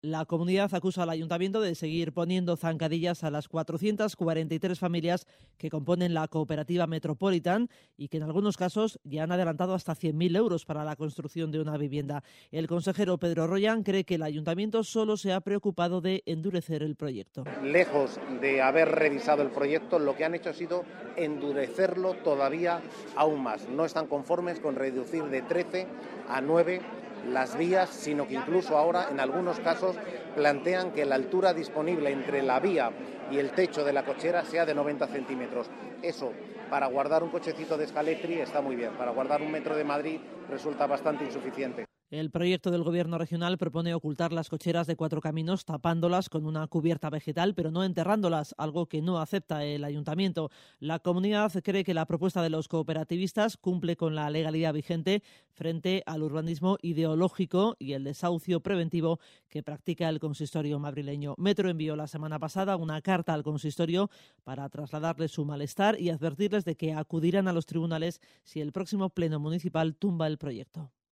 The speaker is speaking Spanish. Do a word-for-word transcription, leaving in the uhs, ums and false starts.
La comunidad acusa al ayuntamiento de seguir poniendo zancadillas a las cuatrocientas cuarenta y tres familias que componen la cooperativa Metropolitan y que en algunos casos ya han adelantado hasta cien mil euros para la construcción de una vivienda. El consejero Pedro Royan cree que el ayuntamiento solo se ha preocupado de endurecer el proyecto. Lejos de haber revisado el proyecto, lo que han hecho ha sido endurecerlo todavía aún más. No están conformes con reducir de trece a nueve las vías, sino que incluso ahora en algunos casos plantean que la altura disponible entre la vía y el techo de la cochera sea de noventa centímetros. Eso, para guardar un cochecito de Escaletri está muy bien, para guardar un metro de Madrid resulta bastante insuficiente. El proyecto del Gobierno regional propone ocultar las cocheras de Cuatro Caminos tapándolas con una cubierta vegetal, pero no enterrándolas, algo que no acepta el ayuntamiento. La comunidad cree que la propuesta de los cooperativistas cumple con la legalidad vigente frente al urbanismo ideológico y el desahucio preventivo que practica el consistorio madrileño. Metro envió la semana pasada una carta al consistorio para trasladarles su malestar y advertirles de que acudirán a los tribunales si el próximo pleno municipal tumba el proyecto.